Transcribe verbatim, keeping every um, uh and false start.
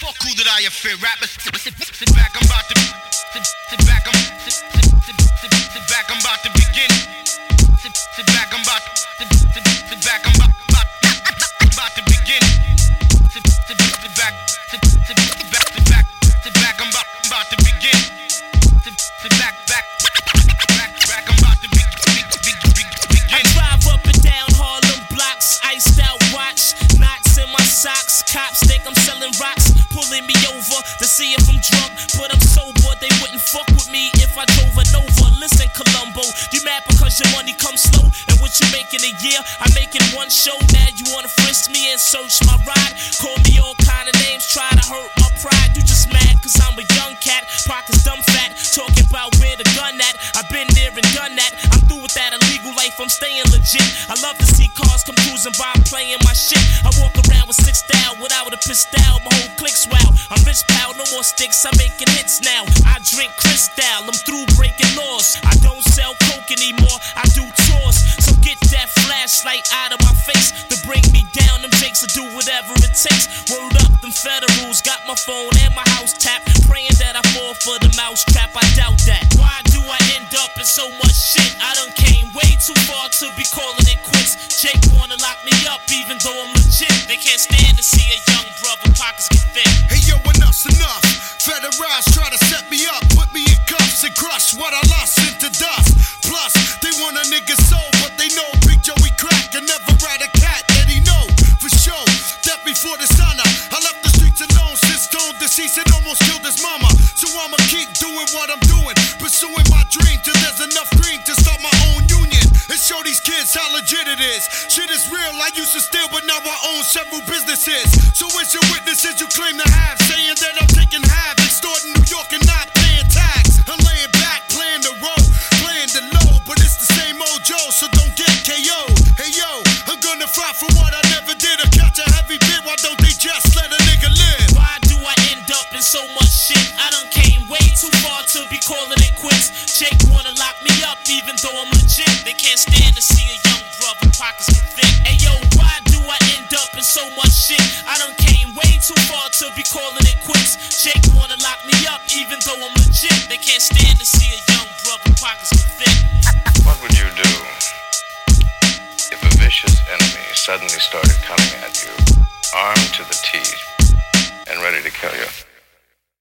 fuck who did I offend? Rappers, sit, sit, sit back, I'm about to sit, sit back, I'm sit, sit, sit, sit, sit back, I'm about to begin. Sit, sit back, I'm about to sit, sit, sit back, I'm about, about, about to begin. Sit, sit, sit back, sit, sit, sit back, sit back, sit back, I'm about, about to begin. Sit, sit back, back, back, back, I'm about to be, be, be, be, begin. I drive up and down Harlem blocks, iced out watch, knots in my socks. Cops think I'm selling rocks, pulling me over to see if I'm drunk, but I'm sober. They wouldn't fuck with me if I drove a Nova. Listen, Columbo, you mad because your money comes slow, and what you make in a year, I make in one show. Now you wanna frisk me and search my ride, call me all kind of names, try to hurt my pride. You just mad cause I'm a young cat, pockets dumb fat, talking about where the gun at. I've been there and done that, I'm through with that illegal life, I'm staying legit. I love to see cars come cruising by, I'm playing my shit. I walk around with six style, without a pistol, my whole clique's wow. I'm rich pal, no more sticks, I'm making hits now. I drink Cristal, I'm through breaking laws. I don't sell coke anymore, I do tours. So get that flashlight out of my face to bring me down. Them jakes will do whatever it takes. Word up, them federals got my phone and my house tapped, praying that I fall for the mouse trap. I doubt that. Why do I end up in so much shit? I done came way too far to be calling it quits. Jake wanna lock me up even though I'm legit. They can't stand to see a young brother pockets get thick. Hey yo, enough's enough. Federals try to set me up, put me in cuffs and crush what I lost into dust. Plus, they want a nigga soul, but they know Big Joey crack and never ride a cat that he know for sure. Death before the sun up. I left the streets alone since Stone deceased and almost killed his mama. So I'ma keep doing what I'm doing, pursuing my dream till there's enough green to start my own union and show these kids how legit it is. Shit is real, I used to steal, but now I own several businesses. So where's your witnesses you claim to have, saying that I'm taking half, extorting New York and not paying tax? I'm laying back, playing the role, playing the low, but it's the same old Joe, so don't get K O'd. Hey yo, I'm gonna fight for what I never did, or catch a heavy bid, why don't they just let a nigga live? Why do I end up in so much shit? I done came way too far to be calling it quits. Jake wanna lock me up even though I'm legit. They can't stand to see a young brother pockets get thick. Hey yo, why do I end up in so much shit? I done came way too far to be calling it quits. Jake wanna lock me up even though I'm legit. They can't stand to see a young brother pockets get thick. What would you do if a vicious enemy suddenly started coming at you, armed to the teeth?